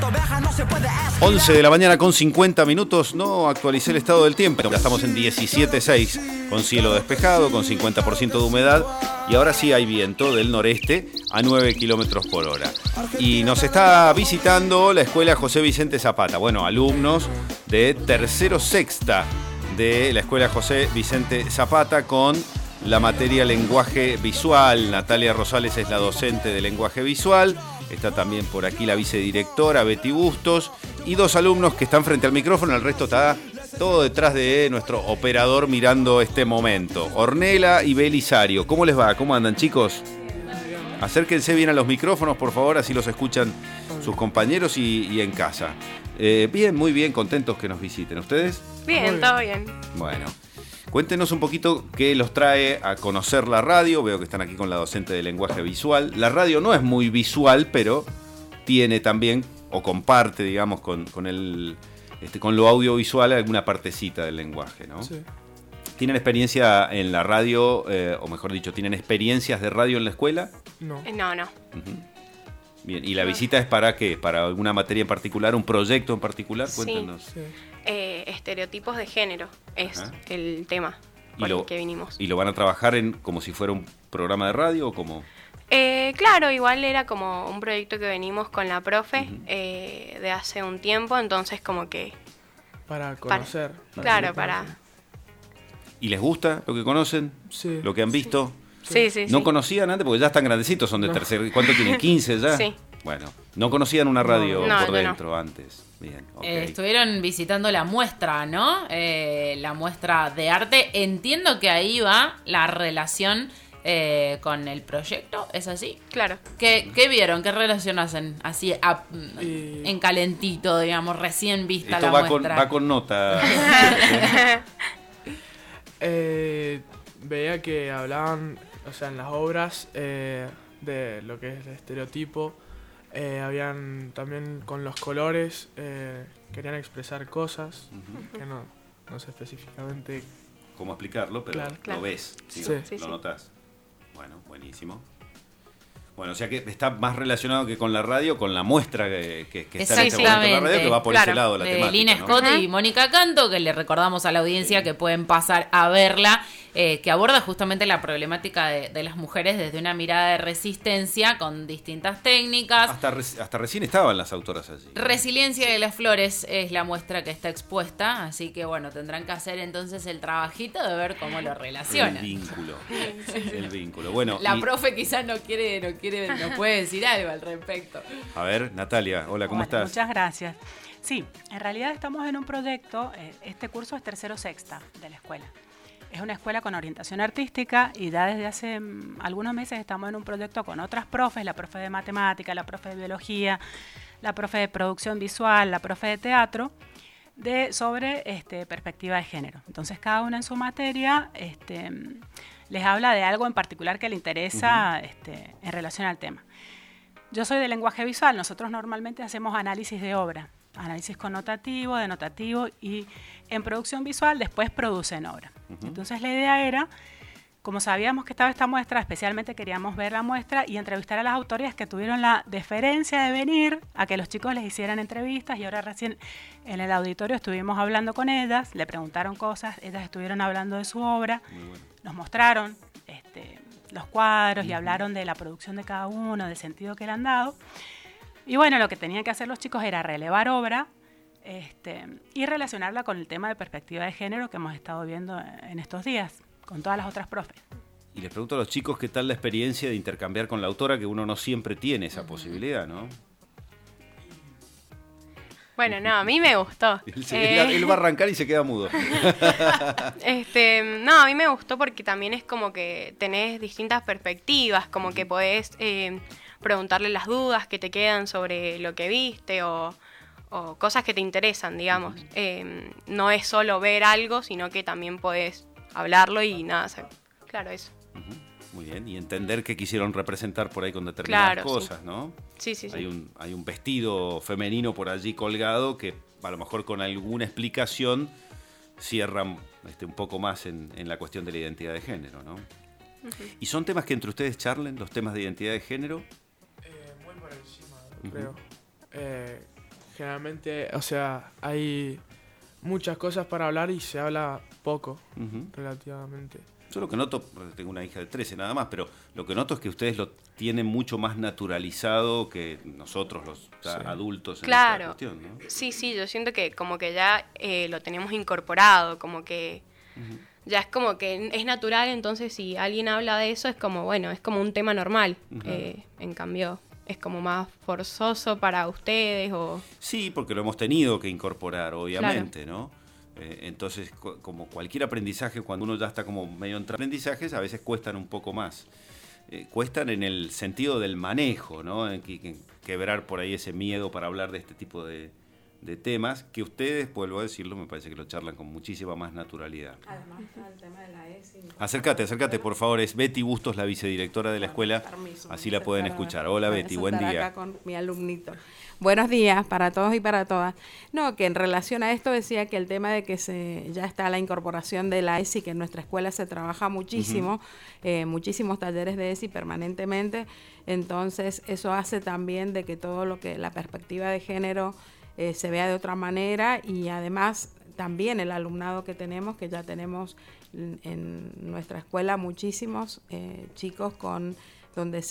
11 de la mañana con 50 minutos. No actualicé el estado del tiempo. Ya estamos en 17.6 con cielo despejado, con 50% de humedad. Y ahora sí hay viento del noreste a 9 kilómetros por hora. Y nos está visitando la escuela José Vicente Zapata. Bueno, alumnos de tercero sexta de la escuela José Vicente Zapata con la materia lenguaje visual. Natalia Rosales es la docente de lenguaje visual. Está también por aquí la vicedirectora Betty Bustos y dos alumnos que están frente al micrófono. El resto está todo detrás de nuestro operador mirando este momento. Ornella y Belisario. ¿Cómo les va? ¿Cómo andan, chicos? Acérquense bien a los micrófonos, por favor, así los escuchan sus compañeros y en casa. Bien, muy bien, contentos que nos visiten. ¿Ustedes? Bien, todo bien. Bueno. Cuéntenos un poquito qué los trae a conocer la radio. Veo que están aquí con la docente de lenguaje visual. La radio no es muy visual, pero tiene también, o comparte, digamos, con lo audiovisual alguna partecita del lenguaje, ¿no? Sí. ¿Tienen experiencia en la radio, o mejor dicho, tienen experiencias de radio en la escuela? No. No. Uh-huh. Bien, ¿y la visita es para qué? ¿Para alguna materia en particular, un proyecto en particular? Cuéntenos. Sí. Estereotipos de género es el tema por el que vinimos. ¿Y lo van a trabajar como si fuera un programa de radio o como...? Claro, igual era como un proyecto que venimos con la profe de hace un tiempo, entonces como que... Para conocer. Para... ¿Y les gusta lo que conocen? Sí. ¿Lo que han visto? Sí. ¿No conocían antes? Porque ya están grandecitos, son de tercer... ¿Cuánto tienen? ¿15 ya? Sí. Bueno, ¿no conocían una radio por dentro antes? Bien, okay. Estuvieron visitando la muestra, ¿no? La muestra de arte. Entiendo que ahí va la relación con el proyecto, ¿es así? Claro. ¿Qué vieron? ¿Qué relación hacen? Así, en calentito, digamos, recién vista esto la muestra. Va con nota. Veía que hablaban, o sea, en las obras de lo que es el estereotipo. Habían también con los colores, querían expresar cosas que no sé específicamente cómo explicarlo, pero claro. Lo ves, ¿sí? Sí. Lo notas. Bueno, buenísimo. Bueno, o sea que está más relacionado que con la radio, con la muestra que está en este momento en la radio, que va por ese lado la temática. Lina Scott y Mónica Canto, que le recordamos a la audiencia que pueden pasar a verla, que aborda justamente la problemática de las mujeres desde una mirada de resistencia con distintas técnicas. Hasta recién estaban las autoras allí. Resiliencia de las flores es la muestra que está expuesta, así que bueno, tendrán que hacer entonces el trabajito de ver cómo lo relacionan. El vínculo. Bueno, la profe quizás no puede decir algo al respecto. A ver, Natalia, hola, ¿cómo estás? Muchas gracias. Sí, en realidad estamos en un proyecto, este curso es tercero sexta de la escuela. Es una escuela con orientación artística y ya desde hace algunos meses estamos en un proyecto con otras profes, la profe de matemática, la profe de biología, la profe de producción visual, la profe de teatro, sobre perspectiva de género. Entonces cada una en su materia les habla de algo en particular que le interesa en relación al tema. Yo soy de lenguaje visual, nosotros normalmente hacemos análisis de obra, análisis connotativo, denotativo y en producción visual después producen obra. Entonces la idea era, como sabíamos que estaba esta muestra, especialmente queríamos ver la muestra y entrevistar a las autoras que tuvieron la deferencia de venir a que los chicos les hicieran entrevistas y ahora recién en el auditorio estuvimos hablando con ellas, le preguntaron cosas, ellas estuvieron hablando de su obra, nos mostraron los cuadros y hablaron de la producción de cada uno, del sentido que le han dado. Y bueno, lo que tenían que hacer los chicos era relevar obra y relacionarla con el tema de perspectiva de género que hemos estado viendo en estos días, con todas las otras profes. Y les pregunto a los chicos qué tal la experiencia de intercambiar con la autora, que uno no siempre tiene esa posibilidad, ¿no? Bueno, no, a mí me gustó. Él va a arrancar y se queda mudo. No, a mí me gustó porque también es como que tenés distintas perspectivas, como que podés preguntarle las dudas que te quedan sobre lo que viste o cosas que te interesan, digamos. No es solo ver algo, sino que también podés hablarlo y nada, claro, eso. Muy bien, y entender qué quisieron representar por ahí con determinadas cosas, sí. ¿no? Sí. Hay un vestido femenino por allí colgado que a lo mejor con alguna explicación cierran un poco más en la cuestión de la identidad de género, ¿no? ¿Y son temas que entre ustedes charlen, los temas de identidad de género? Muy por encima, creo. generalmente, o sea, hay muchas cosas para hablar y se habla poco, relativamente. Yo lo que noto, tengo una hija de 13 nada más, pero lo que noto es que ustedes lo tienen mucho más naturalizado que nosotros los adultos en esta cuestión, ¿no? Sí, yo siento que como que ya lo tenemos incorporado, como que ya es como que es natural, entonces si alguien habla de eso es como, bueno, es como un tema normal. En cambio, es como más forzoso para ustedes o... Sí, porque lo hemos tenido que incorporar, obviamente, ¿no? Entonces, como cualquier aprendizaje, cuando uno ya está como medio entre aprendizajes, a veces cuestan un poco más. Cuestan en el sentido del manejo, ¿no? En quebrar por ahí ese miedo para hablar de este tipo de temas, que ustedes, vuelvo a decirlo, me parece que lo charlan con muchísima más naturalidad. Además está el tema de la ESI. Acércate, por favor. Es Betty Bustos, la vicedirectora de la escuela. Permiso, así la pueden escuchar. Hola, Betty, buen día. Acá con mi alumnito. Buenos días para todos y para todas. No, que en relación a esto decía que el tema de que ya está la incorporación de la ESI, que en nuestra escuela se trabaja muchísimo, muchísimos talleres de ESI permanentemente, entonces eso hace también de que todo lo que la perspectiva de género se vea de otra manera, y además también el alumnado que tenemos, que ya tenemos en nuestra escuela muchísimos chicos donde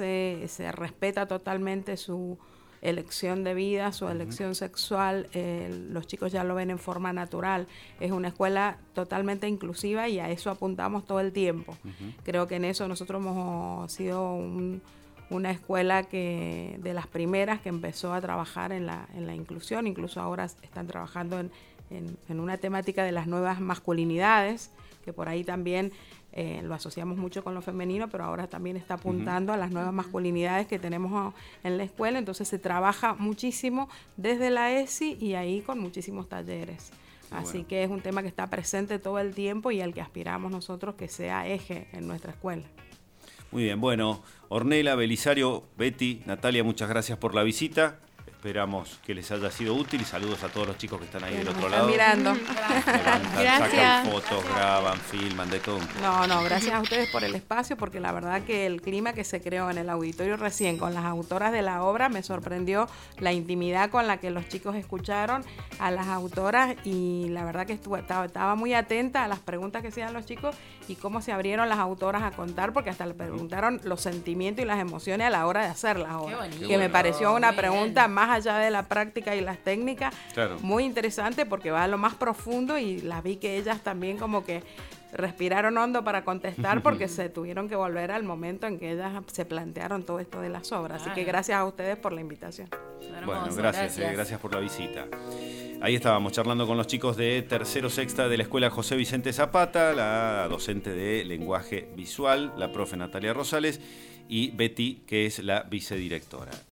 se respeta totalmente su elección de vida, su elección sexual, los chicos ya lo ven en forma natural. Es una escuela totalmente inclusiva y a eso apuntamos todo el tiempo. Creo que en eso nosotros hemos sido una escuela que de las primeras que empezó a trabajar en la inclusión. Incluso ahora están trabajando en una temática de las nuevas masculinidades, que por ahí también lo asociamos mucho con lo femenino, pero ahora también está apuntando a las nuevas masculinidades que tenemos en la escuela. Entonces se trabaja muchísimo desde la ESI y ahí con muchísimos talleres. Así que es un tema que está presente todo el tiempo y al que aspiramos nosotros que sea eje en nuestra escuela. Muy bien, bueno, Ornella, Belisario, Betty, Natalia, muchas gracias por la visita. Esperamos que les haya sido útil y saludos a todos los chicos que están ahí del otro lado. Mirando. Gracias. Sacan fotos, graban, filman, de todo. No, gracias a ustedes por el espacio, porque la verdad que el clima que se creó en el auditorio recién con las autoras de la obra me sorprendió, la intimidad con la que los chicos escucharon a las autoras, y la verdad que estaba muy atenta a las preguntas que hacían los chicos y cómo se abrieron las autoras a contar, porque hasta le preguntaron los sentimientos y las emociones a la hora de hacer las obras. Que me pareció una pregunta más allá de la práctica y las técnicas, muy interesante, porque va a lo más profundo, y las vi que ellas también como que respiraron hondo para contestar, porque se tuvieron que volver al momento en que ellas se plantearon todo esto de las obras. Así que gracias a ustedes por la invitación. Bueno, gracias por la visita. Ahí estábamos charlando con los chicos de tercero sexta de la Escuela José Vicente Zapata, la docente de lenguaje visual, la profe Natalia Rosales, y Betty, que es la vicedirectora.